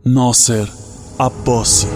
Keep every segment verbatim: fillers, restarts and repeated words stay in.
ناصر عباسی.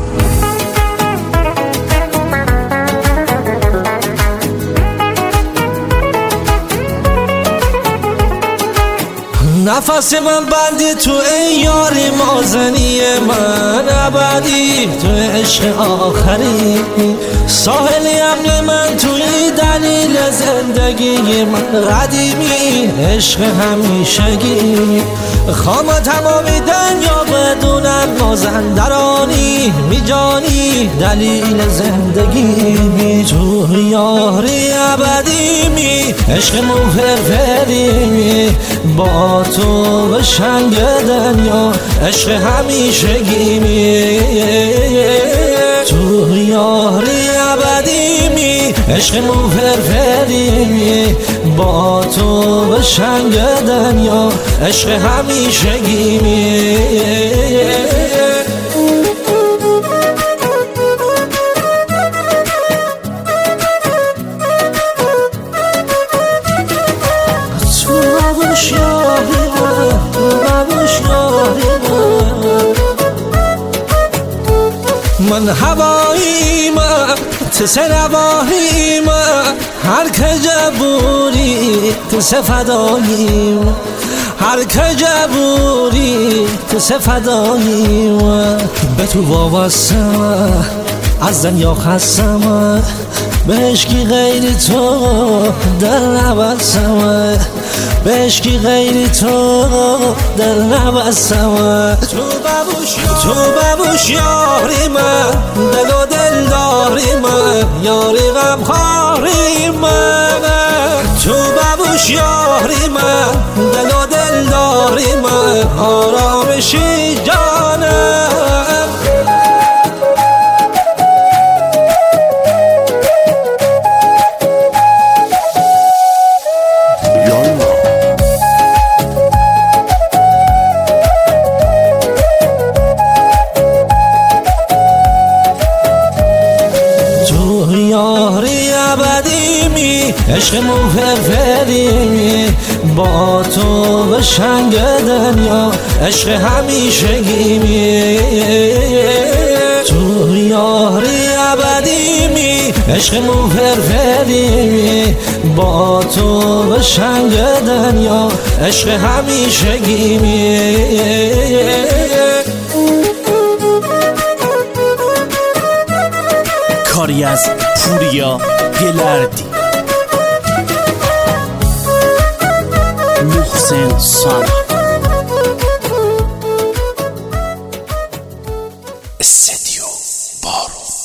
نفس من بندی تو ای یاری مازنی من، ابدی تو عشق آخری، ساحلی امن من توی دلیل زندگی من، قدیمی عشق همیشگی، خوام تمامی دنیا بدونن مازندرانی، میجانی دلیل زندگی، تو یاری ابدی می عشق موفرفری، با تو به شنگ دنیا عشق همیشگی می، تو یاری ابدی می عشق موفرفری می، با تو به شنگ دنیا عشق همیشگی می. من هواییم تس رواهیم، هر که جبوری تس فداییم، هر که جبوری تس فداییم، به تو وابستم از دنیا خستم، به عشقی غیر تو در نبستم، به عشقی غیر تو در نبستم، تو ببوش تو ببوش یاری من، دل و دل داری من، یاری غم خاری من، تو ببوش یاری من، دل و دل داری من، آرامشی جانم. یاری ابدی می عشق موفرفری می، با تو به شنگ دنیا عشق همیشگی می، تو یاری ابدی می عشق موفرفری می، با تو به شنگ دنیا عشق همیشگی می. کاری از پوریا گلردی، محسن سانا، استدیو بارو.